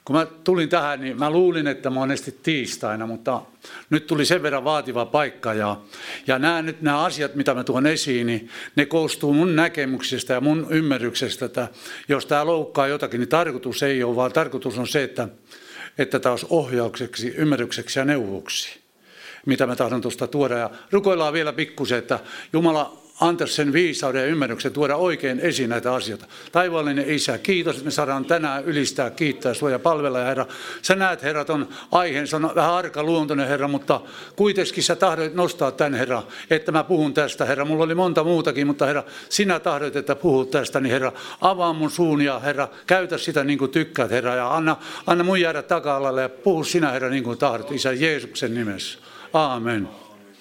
kun mä tulin tähän, niin mä luulin, että mä oon tiistaina, mutta nyt tuli sen verran vaativa paikka. Ja nämä asiat, mitä mä tuon esiin, niin ne koostuu mun näkemyksestä ja mun ymmärryksestä, että jos tämä loukkaa jotakin, niin tarkoitus ei ole, vaan tarkoitus on se, että tämä olisi ohjaukseksi, ymmärrykseksi ja neuvoksi, mitä mä tahdon tuosta tuoda. Ja rukoillaan vielä pikkusen, että Jumala antaisi sen viisauden ja ymmärryksen tuoda oikein esiin näitä asioita. Taivaallinen Isä, kiitos, että me saadaan tänään ylistää, kiittää sinua ja palvella. Ja Herra, sä näet, Herra, ton aiheen, se on vähän arkaluontoinen, Herra, mutta kuitenkin sä tahdoit nostaa tämän, Herra, että mä puhun tästä, Herra. Mulla oli monta muutakin, mutta Herra, sinä tahdoit, että puhut tästä, niin Herra, avaa mun suun ja Herra, käytä sitä niin kuin tykkäät, Herra, ja anna mun jäädä taka-alalle ja puhu sinä, Herra, niin kuin tahdot, Isä, Jeesuksen nimessä. Aamen.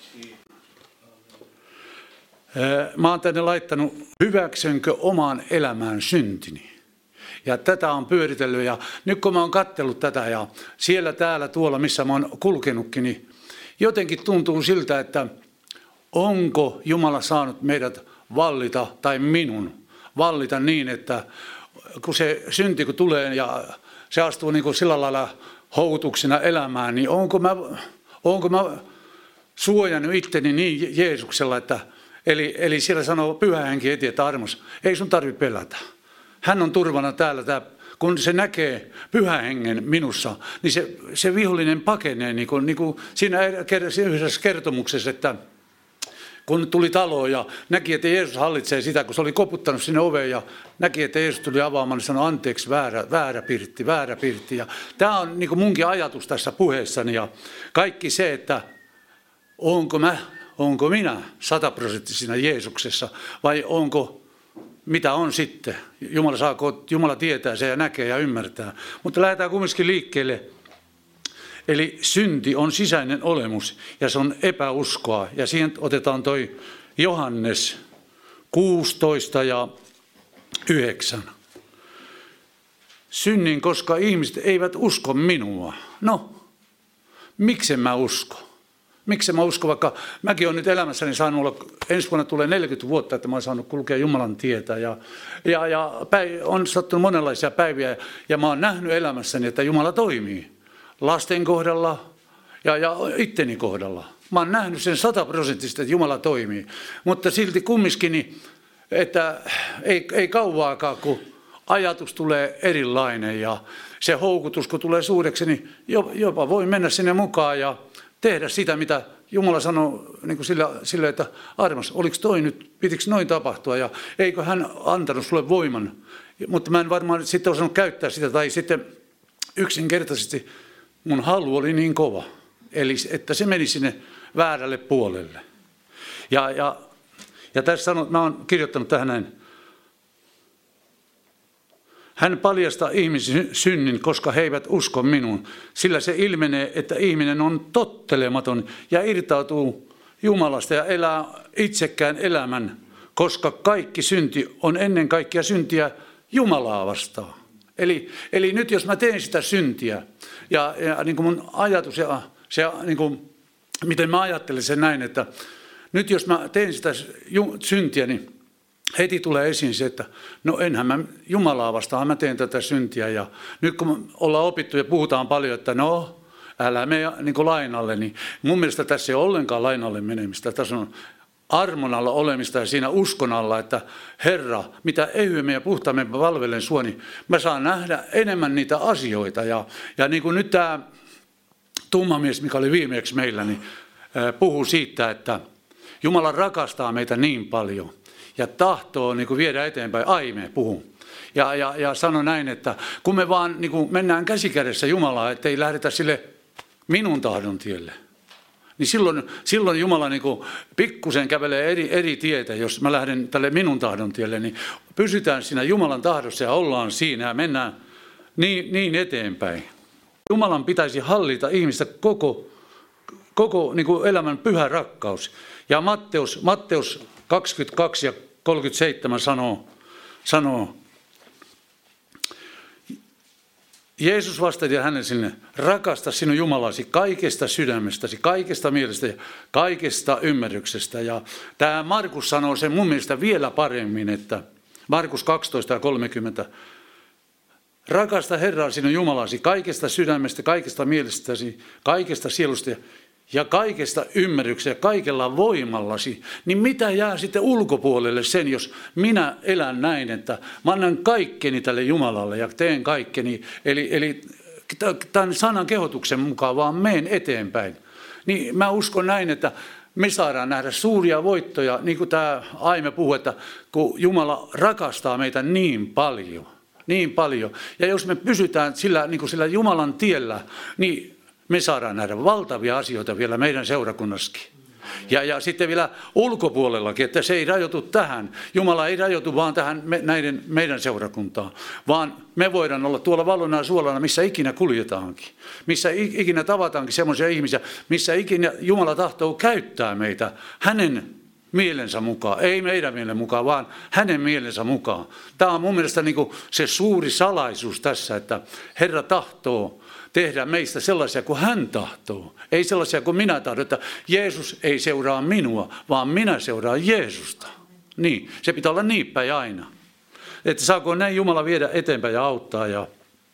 Mä oon tänne laittanut, hyväksynkö omaan elämään syntini? Ja tätä on pyöritellyt ja nyt kun mä oon katsellut tätä ja siellä, täällä, tuolla, missä mä oon kulkenutkin, niin jotenkin tuntuu siltä, että onko Jumala saanut meidät vallita tai minun vallita niin, että kun se synti kun tulee ja se astuu niin kuin sillä lailla houkutuksena elämään, niin onko mä suojannut itteni niin Jeesuksella, että Eli siellä sanoo Pyhä Henki heti, että armos, ei sun tarvitse pelätä. Hän on turvana täällä. Kun se näkee Pyhän Hengen minussa, niin se vihollinen pakenee, niin kuin siinä yhdessä kertomuksessa, että kun tuli taloon ja näki, että Jeesus hallitsee sitä, kun se oli koputtanut sinne oveen ja näki, että Jeesus tuli avaamaan, niin sanoi anteeksi, väärä pirtti. Ja tämä on niin kuin munkin ajatus tässä puheessani ja kaikki se, että onko minä 100% Jeesuksessa vai mitä on sitten? Jumala tietää se ja näkee ja ymmärtää. Mutta lähdetään kumminkin liikkeelle. Eli synti on sisäinen olemus ja se on epäuskoa. Ja siihen otetaan toi Johannes 16 ja 9. Synnin, koska ihmiset eivät usko minua. No, miksen mä uskon? Miksi mä uskon, vaikka mäkin olen nyt elämässäni saanut olla, ensi vuonna tulee 40 vuotta, että mä olen saanut kulkea Jumalan tietä. Ja on sattunut monenlaisia päiviä ja mä olen nähnyt elämässäni, että Jumala toimii lasten kohdalla ja itteni kohdalla. Mä olen nähnyt sen 100%, että Jumala toimii. Mutta silti kumminkin, että ei kauaakaan, kun ajatus tulee erilainen ja se houkutus, kun tulee suureksi, niin jopa voi mennä sinne mukaan ja tehdä sitä, mitä Jumala sanoo niin kuin sille, että armas, oliko toi nyt, pitikö noin tapahtua ja eikö hän antanut sulle voiman. Mutta mä en varmaan sitten osannut käyttää sitä tai sitten yksinkertaisesti mun halu oli niin kova. Eli että se meni sinne väärälle puolelle. Ja tässä mä oon kirjoittanut tähän näin. Hän paljastaa ihmisen synnin, koska he eivät usko minuun, sillä se ilmenee, että ihminen on tottelematon ja irtautuu Jumalasta ja elää itsekään elämän, koska kaikki synti on ennen kaikkea syntiä Jumalaa vastaan. Eli nyt jos mä teen sitä syntiä ja niin kuin mun ajatus ja se, niin kuin, miten mä ajattelen sen näin, että nyt jos mä teen sitä syntiä, niin heti tulee esiin se, että no enhän mä Jumalaa vastaan, mä teen tätä syntiä. Ja nyt kun ollaan opittu ja puhutaan paljon, että no älä mene niin kuin lainalle, niin mun mielestä tässä ei ole ollenkaan lainalle menemistä. Tässä on armon alla olemista ja siinä uskon alla, että Herra, mitä ehyemmin ja puhtaammin mä palvelen sua, niin mä saan nähdä enemmän niitä asioita. Ja niin kuin nyt tämä tummamies, mikä oli viimeksi meillä, niin puhuu siitä, että Jumala rakastaa meitä niin paljon. Ja tahtoo niin kuin viedä eteenpäin, me puhun. Ja sano näin, että kun me vaan niin kuin mennään käsikädessä Jumalaa, ettei lähdetä sille minun tahdon tielle, niin silloin Jumala niin kuin pikkusen kävelee eri tietä. Jos mä lähden tälle minun tahdon tielle, niin pysytään siinä Jumalan tahdossa ja ollaan siinä ja mennään niin eteenpäin. Jumalan pitäisi hallita ihmistä koko niin kuin elämän pyhä rakkaus. Ja Matteus 22 ja 37 sanoo, Jeesus vastasi hänelle sinne, rakasta sinun Jumalasi kaikesta sydämestäsi, kaikesta mielestä ja kaikesta ymmärryksestä. Ja tämä Markus sanoo sen mun mielestä vielä paremmin, että Markus 12 ja 30, Rakasta Herraa sinun Jumalasi kaikesta sydämestä, kaikesta mielestäsi, kaikesta sielusta ja kaikesta ymmärryksestä ja kaikella voimallasi. Niin mitä jää sitten ulkopuolelle sen, jos minä elän näin, että mä annan kaikkeni tälle Jumalalle ja teen kaikkeni. Eli tämän sanan kehotuksen mukaan vaan menen eteenpäin. Niin mä uskon näin, että me saadaan nähdä suuria voittoja, niin kuin tämä Aime puhui, että kun Jumala rakastaa meitä niin paljon. Niin paljon. Ja jos me pysytään sillä Jumalan tiellä, niin me saadaan nähdä valtavia asioita vielä meidän seurakunnassakin. Ja sitten vielä ulkopuolellakin, että se ei rajoitu tähän. Jumala ei rajoitu vaan tähän meidän seurakuntaan, vaan me voidaan olla tuolla valona ja suolana, missä ikinä kuljetaankin. Missä ikinä tavataankin semmoisia ihmisiä, missä ikinä Jumala tahtoo käyttää meitä hänen mielensä mukaan. Ei meidän mielen mukaan, vaan hänen mielensä mukaan. Tämä on mun mielestä niin kuin se suuri salaisuus tässä, että Herra tahtoo tehdä meistä sellaisia kuin hän tahtoo. Ei sellaisia kuin minä tahdon, että Jeesus ei seuraa minua, vaan minä seuraan Jeesusta. Niin, se pitää olla niin päin aina. Että saako näin Jumala viedä eteenpäin ja auttaa. Ja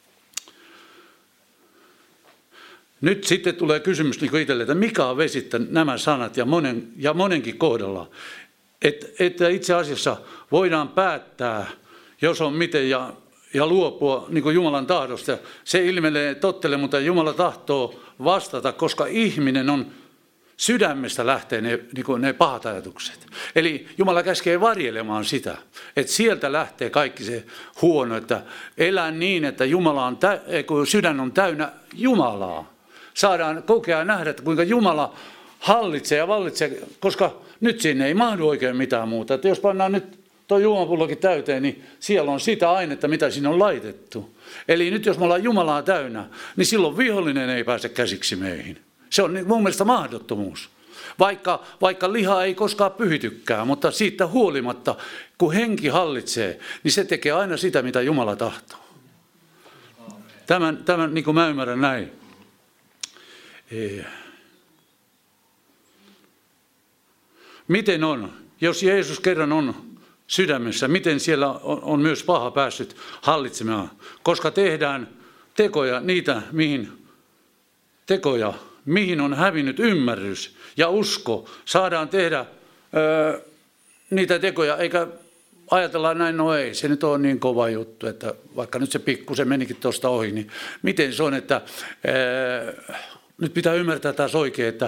nyt sitten tulee kysymys niin itselle, että mikä on vesittänyt nämä sanat ja monenkin kohdalla. Että itse asiassa voidaan päättää, jos on miten ja luopua niin kuin Jumalan tahdosta. Se ilmenee tottele, mutta Jumala tahtoo vastata, koska ihminen on sydämestä lähtee ne pahat ajatukset. Eli Jumala käskee varjelemaan sitä, että sieltä lähtee kaikki se huono, että elää niin, että kun sydän on täynnä Jumalaa. Saadaan kokea ja nähdä, että kuinka Jumala hallitsee ja vallitsee, koska nyt sinne ei mahdu oikein mitään muuta. Että jos pannaan nyt tuo juomapullokin täyteen, niin siellä on sitä ainetta, mitä siinä on laitettu. Eli nyt jos me ollaan Jumalaa täynnä, niin silloin vihollinen ei pääse käsiksi meihin. Se on mun mielestä mahdottomuus. Vaikka liha ei koskaan pyhitykään, mutta siitä huolimatta, kun henki hallitsee, niin se tekee aina sitä, mitä Jumala tahtoo. Tämän niin kuin mä ymmärrän näin. Miten on, jos Jeesus kerran on sydämessä, miten siellä on myös paha päässyt hallitsemaan? Koska tehdään tekoja, mihin on hävinnyt ymmärrys ja usko, saadaan tehdä niitä tekoja, eikä ajatellaan näin, no ei, se nyt on niin kova juttu, että vaikka nyt se pikkusen menikin tuosta ohi, niin miten se on, että nyt pitää ymmärtää taas oikein, että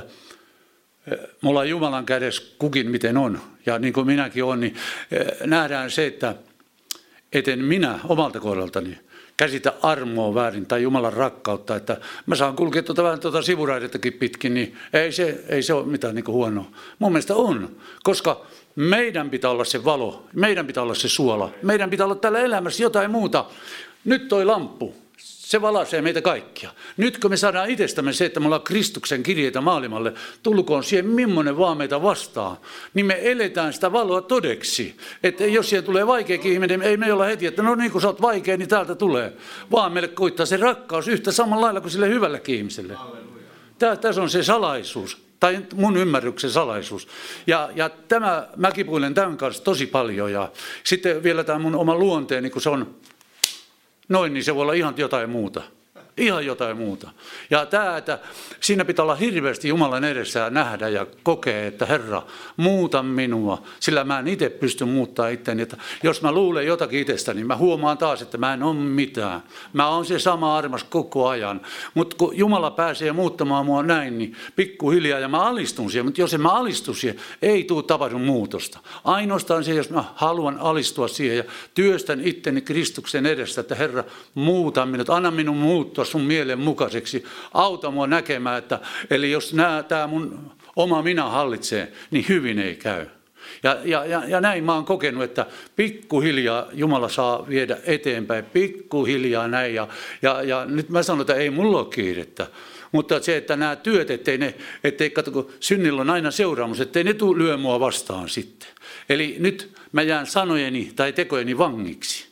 me ollaan Jumalan kädessä kukin miten on, ja niin kuin minäkin olen, niin nähdään se, että eten minä omalta kohdaltani käsitä armoa väärin tai Jumalan rakkautta, että mä saan kulkea vähän sivuraidettakin pitkin, niin ei se ole mitään niin kuin huonoa. Mun mielestä on, koska meidän pitää olla se valo, meidän pitää olla se suola, meidän pitää olla täällä elämässä jotain muuta. Nyt toi lamppu, se valaisee meitä kaikkia. Nyt kun me saadaan itsestämme se, että me ollaan Kristuksen kirjeitä maailmalle, tulkoon siihen millainen vaan meitä vastaan, niin me eletään sitä valoa todeksi. Että jos siihen tulee vaikeakin ihminen, ei me olla heti, että no niin kuin sä oot vaikea, niin täältä tulee. Vaan meille koittaa se rakkaus yhtä samalla lailla kuin sille hyvällekin ihmiselle. Tässä on se salaisuus, tai mun ymmärryksen salaisuus. Ja mä kipuilen tämän kanssa tosi paljon. Ja sitten vielä tämä mun oma luonteeni, kun se on noin, niin se voi olla ihan jotain muuta. Ihan jotain muuta. Ja tämä, että siinä pitää olla hirveästi Jumalan edessä ja nähdä ja kokea, että Herra, muuta minua, sillä mä en itse pysty muuttamaan itseäni. Että jos mä luulen jotakin itsestäni, niin mä huomaan taas, että mä en ole mitään. Mä oon se sama armas koko ajan. Mutta kun Jumala pääsee muuttamaan mua näin, niin pikkuhiljaa ja mä alistun siihen. Mutta jos en mä alistu siihen, ei tule tapahdu muutosta. Ainoastaan se, jos mä haluan alistua siihen ja työstän itteni Kristuksen edessä, että Herra, muuta minut, anna minun muuttua sun mielen mukaiseksi. Auta mua näkemään, että eli jos tämä mun oma minä hallitsee, niin hyvin ei käy. Ja näin mä oon kokenut, että pikkuhiljaa Jumala saa viedä eteenpäin, pikkuhiljaa näin. Ja nyt mä sanon, että ei mulla ole kiirettä. Mutta se, että nämä työt, ettei kato, kun synnillä on aina seuraamus, ettei ne lyö mua vastaan sitten. Eli nyt mä jään sanojeni tai tekojeni vangiksi.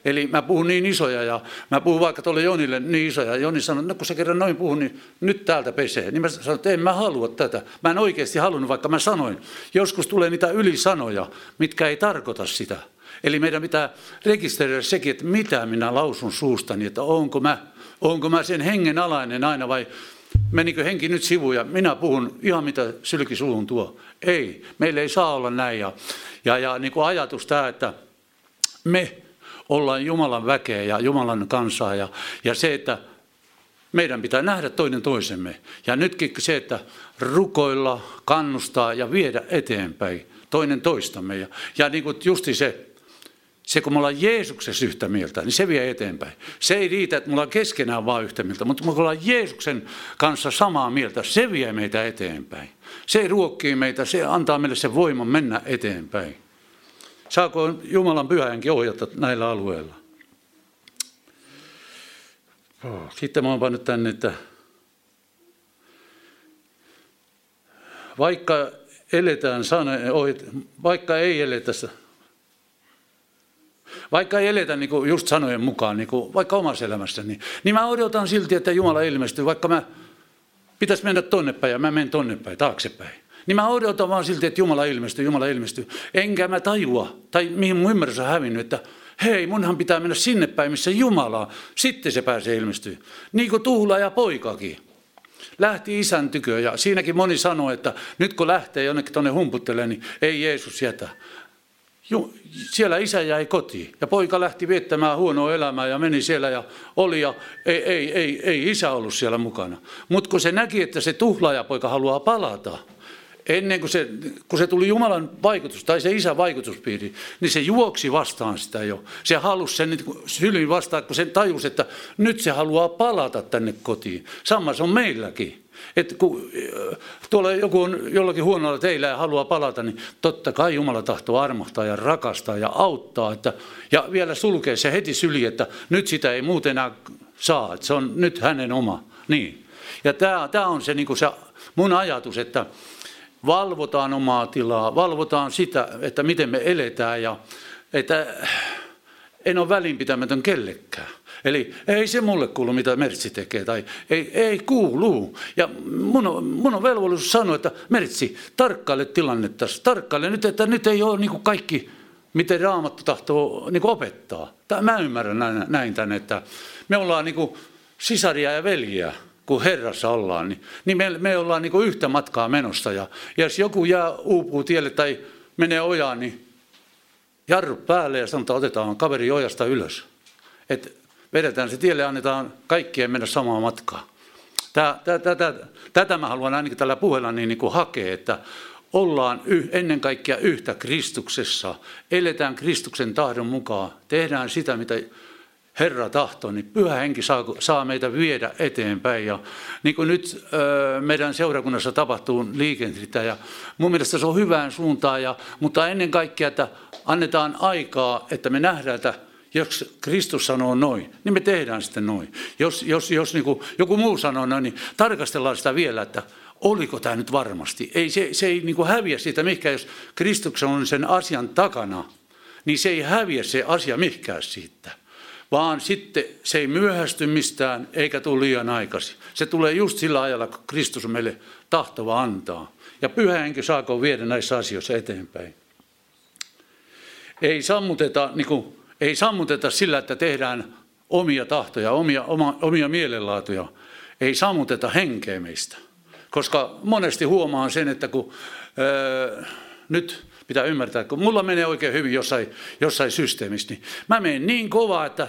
Eli mä puhun niin isoja ja mä puhun vaikka tuolle Jonille niin isoja. Joni sanoi, no kun sä kerran noin puhun, niin nyt täältä pesee. Niin mä sanoin, että en mä halua tätä. Mä en oikeasti halunnut, vaikka mä sanoin. Joskus tulee niitä ylisanoja, mitkä ei tarkoita sitä. Eli meidän pitää rekisteröidä sekin, että mitä minä lausun suustani, että onko mä sen hengen alainen aina vai menikö henki nyt sivuun ja minä puhun ihan mitä sylki suuhun tuo. Ei, meillä ei saa olla näin. Ja niin kuin ajatus tämä, että me ollaan Jumalan väkeä ja Jumalan kansaa ja se, että meidän pitää nähdä toinen toisemme. Ja nytkin se, että rukoilla, kannustaa ja viedä eteenpäin toinen toistamme. Ja niin kuin justi se, kun me ollaan Jeesuksessa yhtä mieltä, niin se vie eteenpäin. Se ei riitä, että me ollaan keskenään vaan yhtä mieltä, mutta kun me ollaan Jeesuksen kanssa samaa mieltä, se vie meitä eteenpäin. Se ruokkii meitä, se antaa meille sen voiman mennä eteenpäin. Saako Jumalan Pyhä Henki ohjata näillä alueilla? Sitten mä oon pannut tänne, että vaikka ei eletä niin kuin just sanojen mukaan, niin kuin vaikka omassa elämässä, niin mä odotan silti, että Jumala ilmestyy, vaikka mä pitäisi mennä tonne päin ja mä menen tonne päin, taaksepäin. Niin mä odotan vaan silti, että Jumala ilmestyy. Enkä mä tajua, tai mihin mun ymmärrys on hävinnyt, että hei, munhan pitää mennä sinne päin, missä Jumala on. Sitten se pääsee ilmestyä. Niin kuin tuhlaaja poikakin. Lähti isän tykö ja siinäkin moni sanoi, että nyt kun lähtee jonnekin tuonne humputtelemaan, niin ei Jeesus jätä. Siellä isä jäi kotiin ja poika lähti viettämään huonoa elämää ja meni siellä ja oli ja ei isä ollut siellä mukana. Mutta kun se näki, että se tuhlaajapoika haluaa palata, ennen kuin se tuli Jumalan vaikutus tai se isän vaikutuspiiri, niin se juoksi vastaan sitä jo. Se halusi sen sylin vastaan, kun se tajusi, että nyt se haluaa palata tänne kotiin. Sama se on meilläkin. Että kun tuolla joku on jollakin huonolla teillä ja haluaa palata, niin totta kai Jumala tahtoo armahtaa ja rakastaa ja auttaa. Ja vielä sulkee se heti syliin, että nyt sitä ei muuten enää saa, että se on nyt hänen oma. Niin. Ja tämä on se, niin kuin se mun ajatus, että valvotaan omaa tilaa, valvotaan sitä, että miten me eletään ja että en ole välinpitämätön kellekään. Eli ei se mulle kuulu, mitä Mertsi tekee, tai ei kuulu. Ja mun on velvollisuus sanoa, että Mertsi, tarkkaile tilannetta, tarkkaile nyt, että nyt ei ole niin kuin kaikki, miten Raamattu tahtoo niin kuin opettaa. Mä ymmärrän näin tämän, että me ollaan niin kuin sisaria ja veljiä, kun Herrassa ollaan, niin me ollaan niin kuin yhtä matkaa menossa. Ja jos joku uupuu tielle tai menee ojaan, niin jarru päälle ja sanotaan, otetaan kaveri ojasta ylös. Että vedetään se tielle ja annetaan kaikkien mennä samaa matkaa. Tätä mä haluan ainakin tällä puheella niin kuin hakea, että ollaan ennen kaikkea yhtä Kristuksessa. Eletään Kristuksen tahdon mukaan. Tehdään sitä, mitä Herra tahtoo, niin Pyhä Henki saa meitä viedä eteenpäin. Ja niin kuin nyt meidän seurakunnassa tapahtuu liikennettä ja mun mielestä se on hyvään suuntaan, mutta ennen kaikkea, että annetaan aikaa, että me nähdään, että jos Kristus sanoo noin, niin me tehdään sitten noin. Jos niin kuin joku muu sanoo noin, niin tarkastellaan sitä vielä, että oliko tämä nyt varmasti. Se ei niin kuin häviä siitä mihinkään, jos Kristuksen on sen asian takana, niin se ei häviä se asia mihinkään siitä. Vaan sitten se ei myöhästy mistään eikä tule liian aikaisin. Se tulee just sillä ajalla, kun Kristus on meille tahtova antaa. Ja Pyhä Henki saako viedä näissä asioissa eteenpäin. Ei sammuteta sillä, että tehdään omia tahtoja, omia mielenlaatuja. Ei sammuteta henkeä meistä. Koska monesti huomaan sen, että kun nyt pitää ymmärtää, että kun mulla menee oikein hyvin jossain systeemissä, niin mä menen niin kovaa, että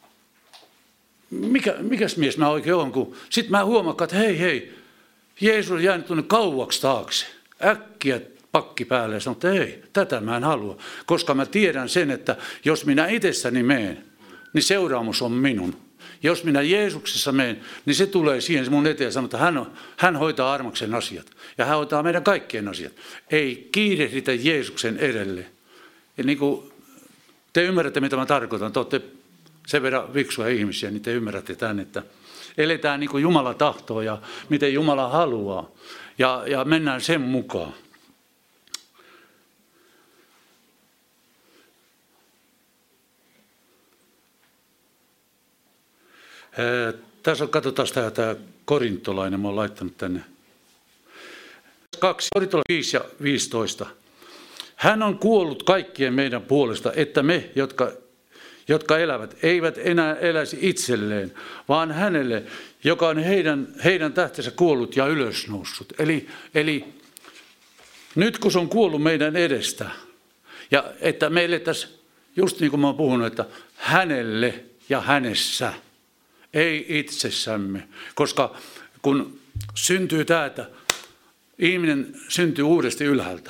mikäs mies mä oikein olen, kun sitten mä huomaan, että hei, Jeesus on jäänyt tuonne kauaksi taakse. Äkkiä pakki päälle ja sanon, että ei, tätä mä en halua. Koska mä tiedän sen, että jos minä itsessäni menen, niin seuraamus on minun. Jos minä Jeesuksessa menen, niin se tulee siihen mun eteen ja sanoo, että hän hoitaa armoksen asiat. Ja hän hoitaa meidän kaikkien asiat. Ei kiirehditä Jeesuksen edelle. Ja niin kuin te ymmärrätte, mitä mä tarkoitan. Te olette sen verran fiksuja ihmisiä, niin te ymmärrätte tämän, että eletään niin kuin Jumala tahtoo ja miten Jumala haluaa. Ja mennään sen mukaan. Tässä on, katsotaan tämä korintolainen, mä oon laittanut tänne. 2, Korintolainen 5 ja 15. Hän on kuollut kaikkien meidän puolesta, että me, jotka elävät, eivät enää eläisi itselleen, vaan hänelle, joka on heidän tähtensä kuollut ja ylösnoussut. Eli nyt kun se on kuollut meidän edestä, ja että me elettäisiin, just niin kuin mä oon puhunut, että hänelle ja hänessä, ei itsessämme. Koska kun syntyy tämä, että ihminen syntyy uudesti ylhäältä,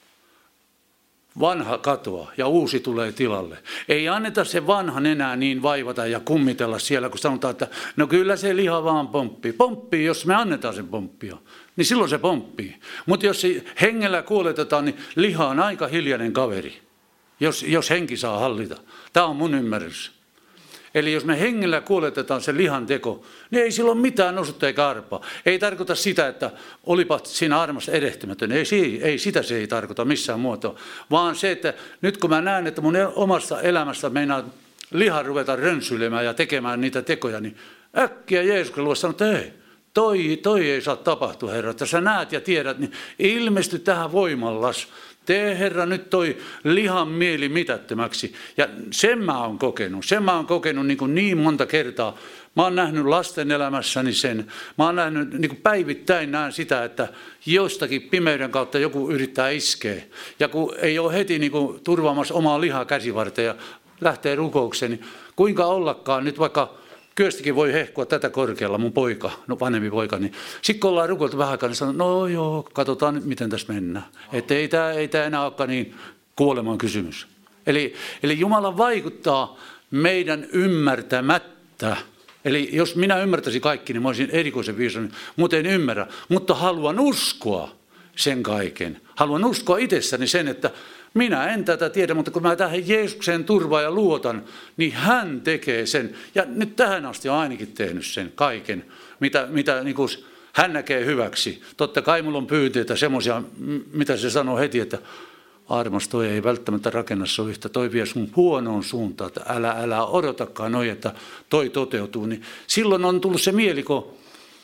vanha katoaa ja uusi tulee tilalle. Ei anneta se vanhan enää niin vaivata ja kummitella siellä, kun sanotaan, että no kyllä se liha vaan pomppii. Pomppii, jos me annetaan sen pomppia, niin silloin se pomppii. Mutta jos se hengellä kuoletetaan, niin liha on aika hiljainen kaveri, jos henki saa hallita. Tämä on mun ymmärrys. Eli jos me hengellä kuoletetaan se lihan teko, niin ei silloin mitään osuutta eikä arpaa. Ei tarkoita sitä, että olipa siinä armasta erehtymätön. Ei sitä se ei tarkoita missään muotoa. Vaan se, että nyt kun mä näen, että mun omassa elämässä meinaa liha ruveta rönsyilemään ja tekemään niitä tekoja, niin äkkiä Jeesuksen luo sanoo, että ei, toi ei saa tapahtua, Herra. Että sä näet ja tiedät, niin ilmesty tähän voimallas. Tee, Herra, nyt toi lihan mieli mitättömäksi. Ja sen mä oon kokenut niin monta kertaa. Mä oon nähnyt lasten elämässäni sen. Mä oon nähnyt niin päivittäin näen sitä, että jostakin pimeyden kautta joku yrittää iskeä. Ja kun ei ole heti niin turvaamassa omaa lihaa käsivarteen ja lähtee rukoukseen, niin kuinka ollakaan nyt vaikka Kyöstikin voi hehkua tätä korkealla, mun poika, no vanhempi poika, niin sitten kun ollaan rukoiltu vähän aikaa, niin sanon, no joo, katsotaan nyt miten tässä mennään. Että ei tämä enää olekaan niin kuoleman kysymys. Eli Jumala vaikuttaa meidän ymmärtämättä. Eli jos minä ymmärtäisin kaikki, niin mä olisin erikoisen viisainen, mutta en ymmärrä. Mutta haluan uskoa sen kaiken. Haluan uskoa itsessäni sen, että minä en tätä tiedä, mutta kun mä tähän Jeesukseen turvaan ja luotan, niin hän tekee sen. Ja nyt tähän asti on ainakin tehnyt sen kaiken, mitä niin kuin hän näkee hyväksi. Totta kai mulla on pyynteitä semmoisia, mitä se sanoo heti, että armas, toi ei välttämättä rakenna sun yhtä, toi vie sun huonoon suuntaan, että älä odotakaan noin, että toi toteutuu. Niin silloin on tullut se mieli, kun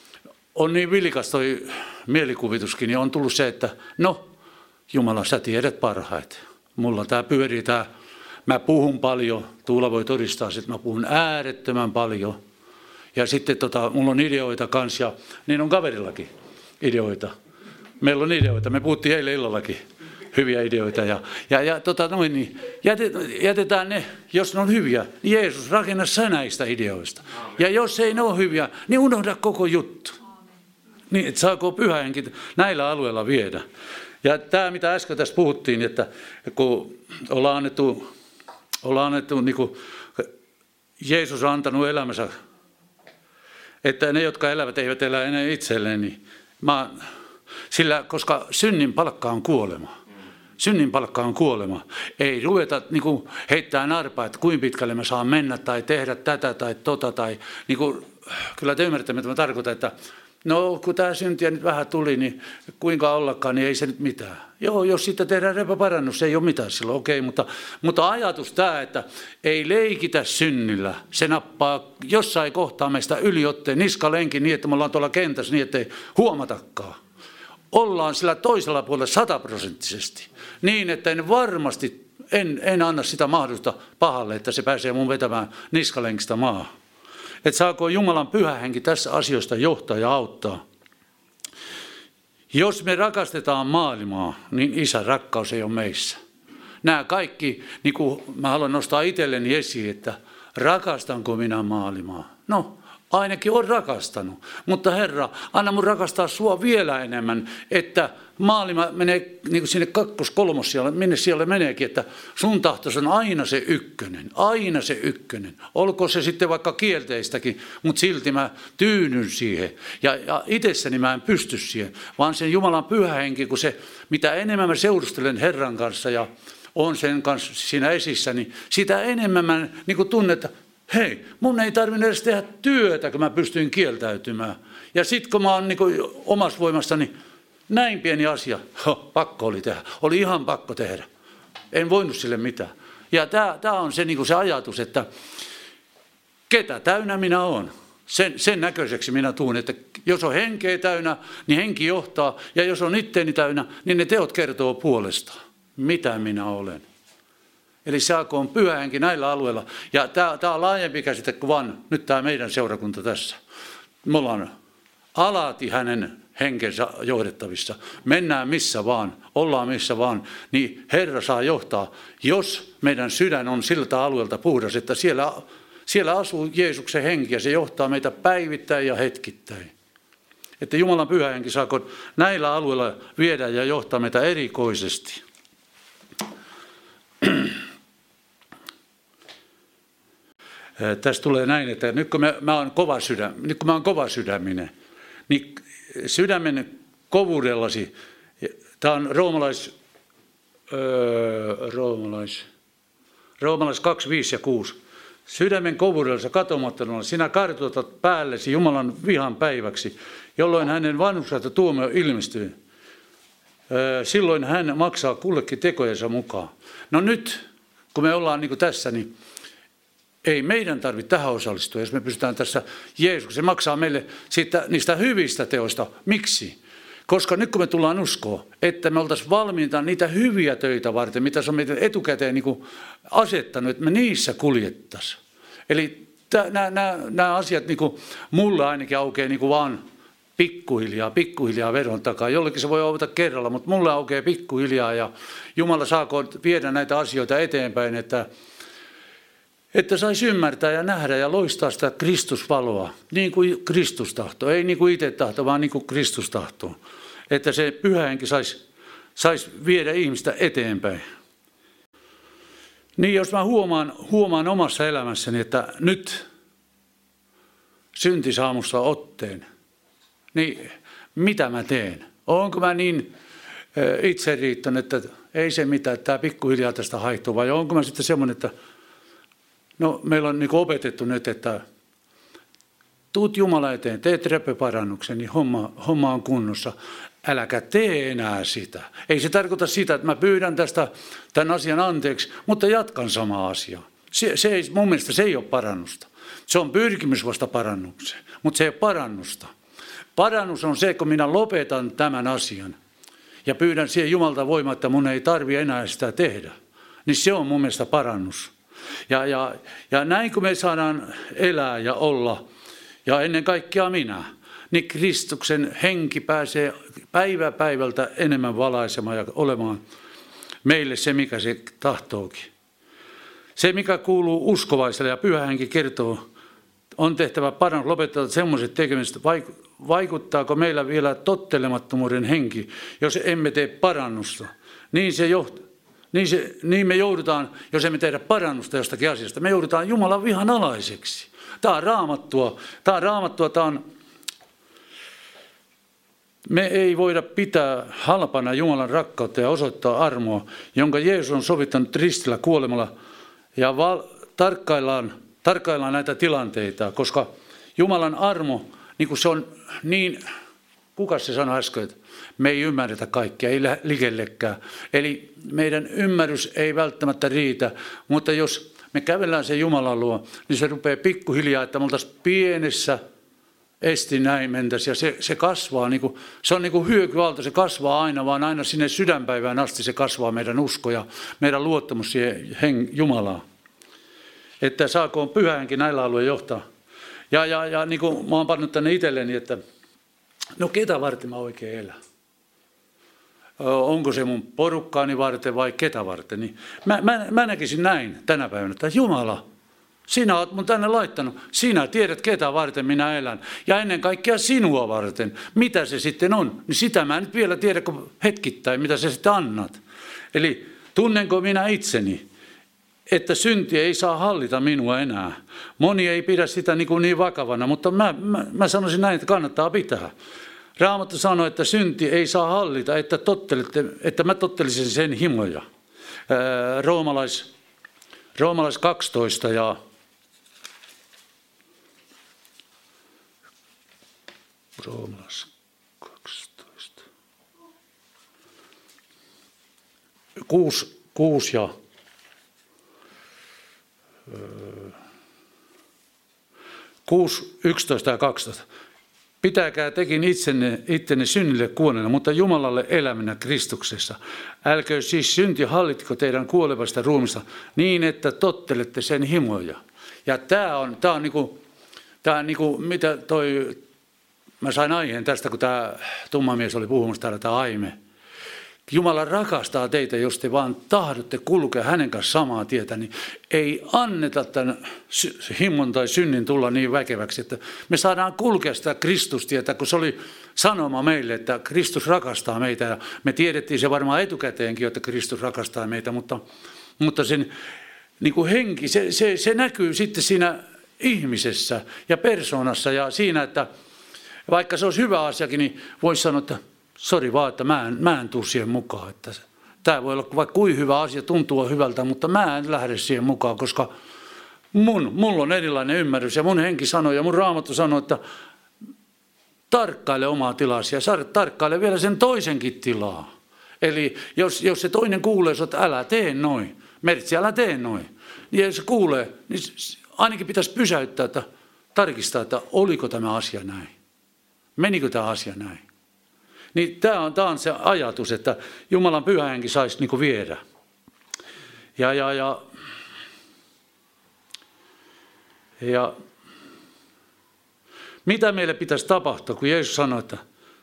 on niin vilkas toi mielikuvituskin, niin on tullut se, että no, Jumala, sä tiedät parhaiten. Mulla tää pyörii mä puhun paljon, Tuula voi todistaa, että mä puhun äärettömän paljon. Ja sitten mulla on ideoita kanssa, ja niin on kaverillakin ideoita. Meillä on ideoita, me puhuttiin eilen illallakin hyviä ideoita. Niin jätetään ne, jos ne on hyviä, niin Jeesus, rakenna sä näistä ideoista. Ja jos ei ne ole hyviä, niin unohda koko juttu. Niin, että saako Pyhä Henki näillä alueilla viedä. Ja tämä, mitä äsken tässä puhuttiin, että kun ollaan annettu niin kuin Jeesus on antanut elämänsä, että ne, jotka elävät, eivät elä enää itselleen, niin koska synnin palkka on kuolema. Synnin palkka on kuolema. Ei ruveta niin kuin heittämään arpaa, että kuinka pitkälle mä saan mennä tai tehdä tätä tai tai niin kuin, kyllä te ymmärrätte, mitä mä tarkoitan, että no, kun tämä syntiä nyt vähän tuli, niin kuinka ollakaan, niin ei se nyt mitään. Joo, jos siitä tehdään repäparannus, se ei ole mitään silloin, okei, mutta ajatus tämä, että ei leikitä synnillä, se nappaa jossain kohtaa meistä yliotteen niskalenkin niin, että me ollaan tuolla kentässä niin, ettei huomatakaan. Ollaan sillä toisella puolella 100%, niin että en varmasti, en anna sitä mahdollisuutta pahalle, että se pääsee mun vetämään niskalenkistä maahan. Että saako Jumalan Pyhä Henki tässä asioista johtaa ja auttaa. Jos me rakastetaan maailmaa, niin Isän rakkaus ei ole meissä. Nämä kaikki, niin kuin mä haluan nostaa itselleni esiin, että rakastanko minä maailmaa? No, ainakin olen rakastanut. Mutta Herra, anna mun rakastaa sua vielä enemmän, että maailma menee niin kuin sinne 2-3 siellä, minne siellä meneekin, että sun tahtos on aina se ykkönen, aina se ykkönen. Olkoon se sitten vaikka kielteistäkin, mutta silti mä tyynyn siihen. Ja itsessäni mä en pysty siihen, vaan sen Jumalan Pyhä Henki, kun se, mitä enemmän mä seurustelen Herran kanssa ja on sen kanssa siinä esissä, niin sitä enemmän mä niin kuin tunnen, että hei, mun ei tarvinnut edes tehdä työtä, kun mä pystyin kieltäytymään. Ja sitten kun mä oon niin omassa voimassani, näin pieni asia, pakko oli tehdä. Oli ihan pakko tehdä. En voinut sille mitään. Ja tämä on se, niin se ajatus, että ketä täynnä minä olen. Sen näköiseksi minä tuun, että jos on henkeä täynnä, niin henki johtaa. Ja jos on itteeni täynnä, niin ne teot kertoo puolesta, mitä minä olen. Eli saakoon pyhä henki näillä alueilla. Ja tämä on laajempi käsite kuin vaan nyt tämä meidän seurakunta tässä. Me ollaan alati hänen henkensä johdettavissa. Mennään missä vaan, ollaan missä vaan, niin Herra saa johtaa, jos meidän sydän on siltä alueelta puhdas, että siellä asuu Jeesuksen henki ja se johtaa meitä päivittäin ja hetkittäin. Että Jumalan pyhä henki saako näillä alueilla viedä ja johtaa meitä erikoisesti. Tässä tulee näin, että nyt kun mä oon kova sydäminen, niin sydämen kovuudellasi, tämä on Roomalais 2, 5 ja 6. Sydämen kovuudellasi katomattomalla sinä kartutat päällesi Jumalan vihan päiväksi, jolloin hänen vanhukselta tuomio ilmestyy. Silloin hän maksaa kullekin tekojensa mukaan. No nyt, kun me ollaan niin kuin tässä, niin ei meidän tarvitse tähän osallistua, jos me pystytään tässä Jeesus. Se maksaa meille niistä hyvistä teoista. Miksi? Koska nyt kun me tullaan uskoon, että me oltaisiin valmiita niitä hyviä töitä varten, mitä se on meidän etukäteen niin kuin asettanut, että me niissä kuljettaisiin. Eli nämä asiat niin kuin mulle ainakin aukeaa niin kuin vaan pikkuhiljaa veron takaa. Jollekin se voi avata kerralla, mutta mulle aukeaa pikkuhiljaa ja Jumala saako viedä näitä asioita eteenpäin, että saisi ymmärtää ja nähdä ja loistaa sitä Kristusvaloa, niin kuin Kristus tahtoo. Ei niin kuin itse tahtoo, vaan niin kuin Kristus tahtoo. Että se pyhä henki saisi viedä ihmistä eteenpäin. Niin jos mä huomaan omassa elämässäni, että nyt synti saa musta otteen, niin mitä mä teen? Onko mä niin itseriittoinen, että ei se mitään, että tämä pikkuhiljaa tästä haihtuu, vai onko mä sitten semmoinen, että no, meillä on niin kuin opetettu nyt, että tuut Jumala eteen, teet repeparannuksen, niin homma on kunnossa. Äläkä tee enää sitä. Ei se tarkoita sitä, että mä pyydän tämän asian anteeksi, mutta jatkan samaa asiaa. Mun mielestä se ei ole parannusta. Se on pyrkimys vasta parannukseen, mutta se ei ole parannusta. Parannus on se, kun minä lopetan tämän asian ja pyydän siihen Jumalta voimaa, että mun ei tarvitse enää sitä tehdä. Niin se on mun mielestä parannus. Ja näin kun me saadaan elää ja olla, ja ennen kaikkea minä, niin Kristuksen henki pääsee päivä päivältä enemmän valaisemaan ja olemaan meille se, mikä se tahtookin. Se, mikä kuuluu uskovaiselle ja pyhä henki kertoo, on tehtävä parannus, lopettaa semmoiset tekemiset, vaikuttaako meillä vielä tottelemattomuuden henki, jos emme tee parannusta. Niin me joudutaan, jos emme tehdä parannusta jostakin asiasta, me joudutaan Jumalan vihan alaiseksi. Tämä on raamattua. Me ei voida pitää halpana Jumalan rakkautta ja osoittaa armoa, jonka Jeesus on sovittanut ristillä kuolemalla. Ja tarkkaillaan näitä tilanteita, koska Jumalan armo, niin kuin se on niin, kuka se sanoi äsken, että me ei ymmärretä kaikkea, ei likellekään. Eli meidän ymmärrys ei välttämättä riitä, mutta jos me kävellään sen Jumalan luo, niin se rupeaa pikkuhiljaa, että me oltaisiin pienessä esti näin mentäisiin. Ja se kasvaa, se on niin kuin hyökyalta, se kasvaa aina sinne sydänpäivään asti se kasvaa meidän usko ja meidän luottamus siihen Jumalaan. Että saakoon pyhä henki näillä alueilla johtaa. Ja niin kuin mä oon pannut tänne itselleni, että no ketä varten mä oikein elän? Onko se mun porukkaani varten vai ketä varten? Niin mä näkisin näin tänä päivänä, että Jumala, sinä olet mun tänne laittanut. Sinä tiedät, ketä varten minä elän. Ja ennen kaikkea sinua varten. Mitä se sitten on? Niin sitä mä en nyt vielä tiedä kuin hetkittäin, mitä sä sitten annat. Eli tunnenko minä itseni, että synti ei saa hallita minua enää. Moni ei pidä sitä niin vakavana, mutta mä sanoisin näin, että kannattaa pitää. Raamattu sanoi, että synti ei saa hallita, että mä tottelisin sen himoja. Roomalais 12 ja Roomalais 12. 6 ja 6 6, 11 ja 12. Pitäkää tekin ittenne synnille kuoneena, mutta Jumalalle elämänä Kristuksessa. Älköön siis synti hallitko teidän kuolevasta ruumista niin, että tottelette sen himoja. Ja tämä on niinku, mitä mä sain aiheen tästä, kun tämä tumma mies oli puhumassa täällä, tämä Aime. Jumala rakastaa teitä, jos te vaan tahdotte kulkea hänen kanssa samaa tietä, niin ei anneta tämän himmon tai synnin tulla niin väkeväksi, että me saadaan kulkea sitä Kristustietä, kun se oli sanoma meille, että Kristus rakastaa meitä. Ja me tiedettiin se varmaan etukäteenkin, että Kristus rakastaa meitä, mutta sen niin kuin henki, se näkyy sitten siinä ihmisessä ja persoonassa ja siinä, että vaikka se olisi hyvä asiakin, niin voisi sanoa, että sori vaan, että mä en tule siihen mukaan. Että tämä voi olla vaikka kuin hyvä asia, tuntuu hyvältä, mutta mä en lähde siihen mukaan, koska mulla on erilainen ymmärrys ja mun henki sanoo ja mun Raamattu sanoo, että tarkkaile omaa tilasi ja tarkkaile vielä sen toisenkin tilaa. Eli jos se toinen kuulee, että älä tee noin, merkitsi älä tee noin, niin jos se kuulee, niin ainakin pitäisi pysäyttää, että tarkistaa, että oliko tämä asia näin. Menikö tämä asia näin? Niin tämä on se ajatus, että Jumalan pyhä henki saisi niin kuin viedä. Ja mitä meille pitäisi tapahtua, kun Jeesus sanoi, että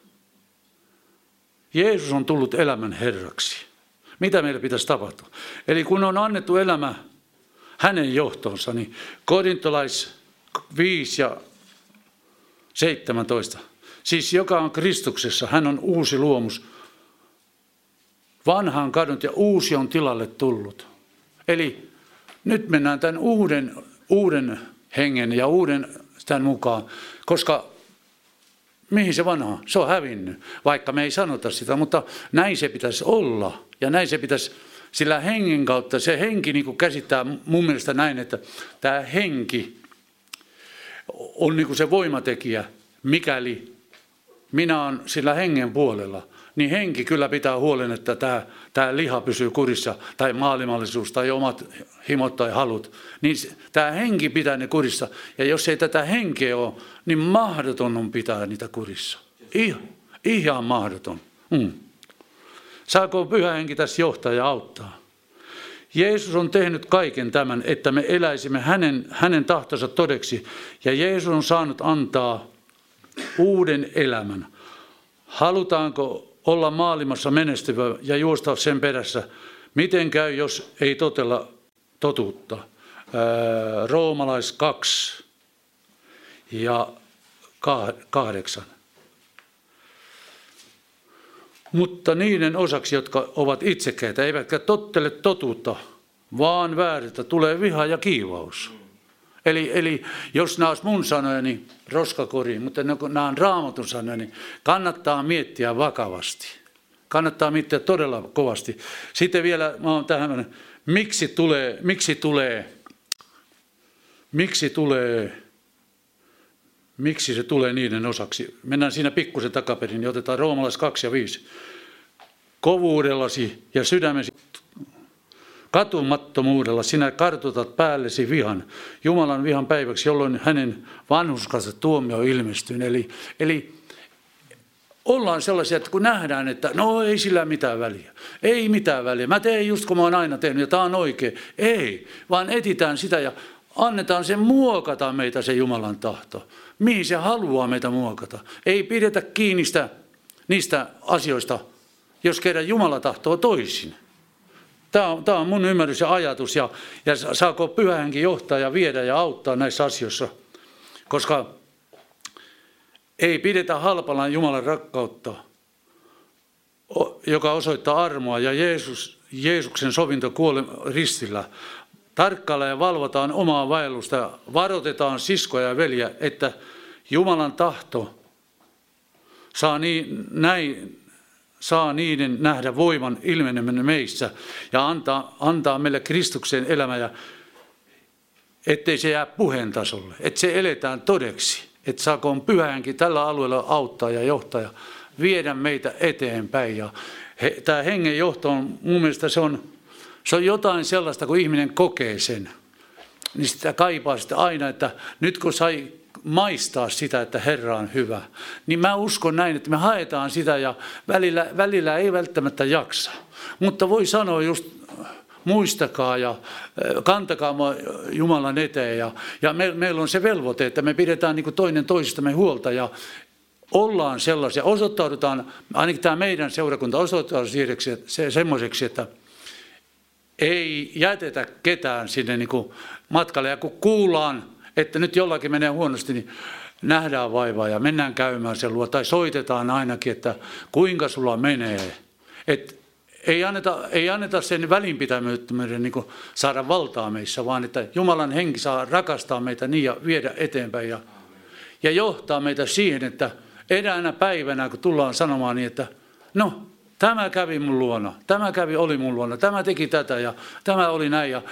Jeesus on tullut elämän Herraksi. Mitä meille pitäisi tapahtua? Eli kun on annettu elämä hänen johtonsa, niin Korintolais 5 ja 17. Siis joka on Kristuksessa, hän on uusi luomus. Vanha on kadonnut ja uusi on tilalle tullut. Eli nyt mennään tämän uuden hengen ja uuden tämän mukaan, koska mihin se vanha? Se on hävinnyt, vaikka me ei sanota sitä, mutta näin se pitäisi olla. Ja näin se pitäisi sillä hengen kautta, se henki niin kuin käsittää mun mielestä näin, että tämä henki on niin kuin se voimatekijä, mikäli minä olen sillä hengen puolella, niin henki kyllä pitää huolen, että tämä liha pysyy kurissa, tai maailmallisuus, tai omat himot tai halut. Niin tämä henki pitää ne kurissa. Ja jos ei tätä henkeä ole, niin mahdoton on pitää niitä kurissa. Ihan mahdoton. Saako pyhä henki tässä johtaa ja auttaa? Jeesus on tehnyt kaiken tämän, että me eläisimme hänen tahtonsa todeksi. Ja Jeesus on saanut antaa uuden elämän. Halutaanko olla maailmassa menestyvä ja juosta sen perässä? Miten käy, jos ei totella totuutta? Roomalais 2 ja 8. Mutta niiden osaksi, jotka ovat itsekkäitä, eivätkä tottele totuutta, vaan väärätä, tulee viha ja kiivaus. Eli jos nämä olisi mun sanoja, niin roskakoriin, mutta nämä on Raamatun sanoja, niin kannattaa miettiä vakavasti. Kannattaa miettiä todella kovasti. Sitten vielä, mä oon tähän, miksi se tulee niiden osaksi. Mennään siinä pikkusen takaperin, niin otetaan Roomalais 2 ja 5. Kovuudellasi ja sydämesi katumattomuudella sinä kartutat päällesi vihan, Jumalan vihan päiväksi, jolloin hänen vanhurskansa tuomio ilmestyy. Eli ollaan sellaisia, että kun nähdään, että no ei sillä mitään väliä. Ei mitään väliä. Mä teen just kun mä oon aina tehnyt ja tää on oikein. Ei, vaan etsitään sitä ja annetaan sen muokata meitä se Jumalan tahto. Mihin se haluaa meitä muokata. Ei pidetä kiinni niistä asioista, jos kerran Jumala tahtoo toisin. Tämä on mun ymmärrys ja ajatus ja saako pyhä henki johtaa ja viedä ja auttaa näissä asioissa, koska ei pidetä halpana Jumalan rakkautta, joka osoittaa armoa ja Jeesuksen sovinto ristillä. Tarkkaillaan ja valvotaan omaa vaellusta, varoitetaan siskoja ja veljiä, että Jumalan tahto saa niiden nähdä voiman ilmenemään meissä ja antaa meille Kristuksen elämä, ja ettei se jää puheen tasolle, että se eletään todeksi, että saakoon pyhä henki tällä alueella auttaa ja johtaa ja viedä meitä eteenpäin. Ja tämä hengen johto on, mun mielestä se on jotain sellaista, kun ihminen kokee sen, niin sitä kaipaa sitä aina, että nyt kun sai maistaa sitä, että Herra on hyvä. Niin mä uskon näin, että me haetaan sitä ja välillä ei välttämättä jaksa. Mutta voi sanoa just muistakaa ja kantakaa Jumalan eteen. Ja meillä on se velvoite, että me pidetään niin kuin toinen toisistamme huolta ja ollaan sellaisia, osoittaudutaan, ainakin tämä meidän seurakunta osoittaudutaan semmoiseksi, että ei jätetä ketään sinne niin kuin matkalle. Ja kun kuullaan, että nyt jollakin menee huonosti, niin nähdään vaivaa ja mennään käymään sen luo. Tai soitetaan ainakin, että kuinka sulla menee. Että ei anneta sen välinpitämättömyyden niin kuin saada valtaa meissä, vaan että Jumalan henki saa rakastaa meitä niin ja viedä eteenpäin. Ja johtaa meitä siihen, että eräänä päivänä, kun tullaan sanomaan niin, että no, tämä kävi mun luona, oli mun luona, tämä teki tätä ja tämä oli näin. Ja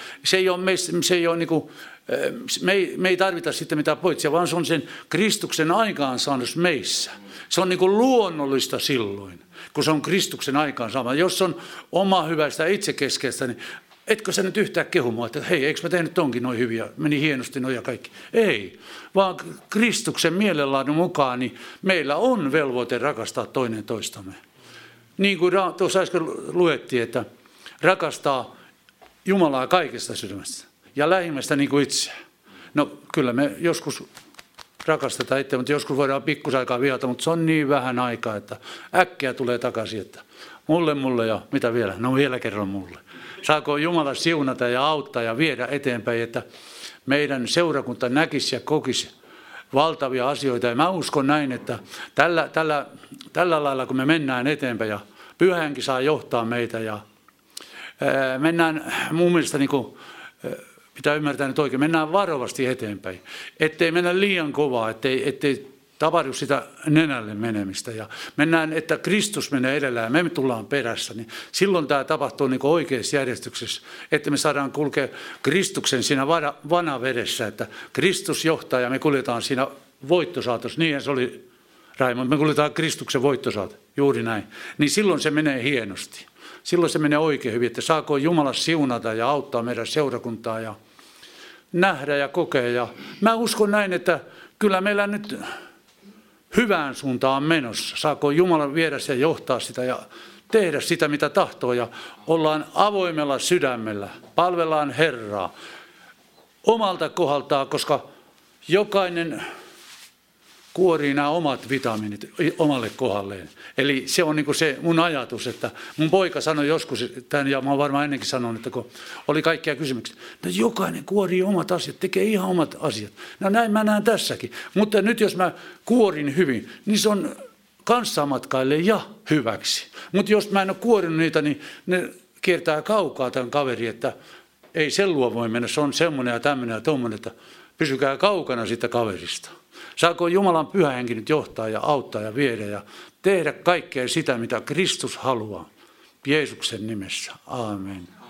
me ei tarvita sitten mitään poitsia, vaan se on sen Kristuksen aikaansaannos meissä. Se on niin kuin luonnollista silloin, kun se on Kristuksen aikaansaama. Jos on oma hyvästä itsekeskeistä, niin etkö sä nyt yhtään kehu mua, että hei, eikö mä tehnyt tonkin noin hyviä, meni hienosti noin ja kaikki. Ei, vaan Kristuksen mielenlaadun mukaan niin meillä on velvoite rakastaa toinen toistamme. Niin kuin tuossa äsken luettiin, että rakastaa Jumalaa kaikesta sydämestä ja lähimmästä niin kuin itseään. No kyllä me joskus rakastetaan itse, mutta joskus voidaan pikkusaikaa viata, mutta se on niin vähän aikaa, että äkkiä tulee takaisin, että mulle ja mitä vielä? No vielä kerran mulle. Saako Jumala siunata ja auttaa ja viedä eteenpäin, että meidän seurakunta näkisi ja kokisi valtavia asioita. Ja mä uskon näin, että tällä lailla kun me mennään eteenpäin ja Pyhä Henki saa johtaa meitä ja mennään mun mielestä niin kuin, pitää ymmärtää nyt oikein, mennään varovasti eteenpäin. Ettei mennä liian kovaa, ettei tapahdu sitä nenälle menemistä. Ja mennään, että Kristus menee edellä ja me tullaan perässä. Niin silloin tämä tapahtuu niin kuin oikeassa järjestyksessä, että me saadaan kulkea Kristuksen siinä vanavedessä, että Kristus johtaa ja me kuljetaan siinä voittosaatossa. Niinhän se oli, Raimo, me kuljetaan Kristuksen voittosaato, juuri näin. Niin silloin se menee hienosti. Silloin se menee oikein hyvin, että saako Jumala siunata ja auttaa meidän seurakuntaa ja nähdä ja kokea. Ja mä uskon näin, että kyllä meillä nyt hyvään suuntaan menossa. Saako Jumala viedä ja johtaa sitä ja tehdä sitä, mitä tahtoo. Ja ollaan avoimella sydämellä, palvellaan Herraa omalta kohdaltaan, koska jokainen kuorii nämä omat vitamiinit omalle kohdalleen. Eli se on niin kuin se mun ajatus, että mun poika sanoi joskus, tämän, ja mä oon varmaan ennenkin sanonut, että kun oli kaikkia kysymyksiä, että jokainen kuorii omat asiat, tekee ihan omat asiat. No näin mä näen tässäkin. Mutta nyt jos mä kuorin hyvin, niin se on kanssamatkaille ja hyväksi. Mutta jos mä en ole kuorinut niitä, niin ne kiertää kaukaa tämän kaveri, että ei sen luo voi mennä. Se on semmoinen ja tämmöinen ja tommoinen, että pysykää kaukana siitä kaverista. Saako Jumalan Pyhä Henki nyt johtaa ja auttaa ja viedä ja tehdä kaikkea sitä, mitä Kristus haluaa. Jeesuksen nimessä. Aamen.